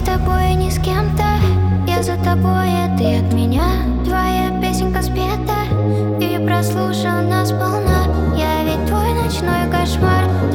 тобой, не с кем-то. Я за тобой, а ты от меня. Твоя песенка спета и прослушана сполна. Я ведь твой ночной кошмар.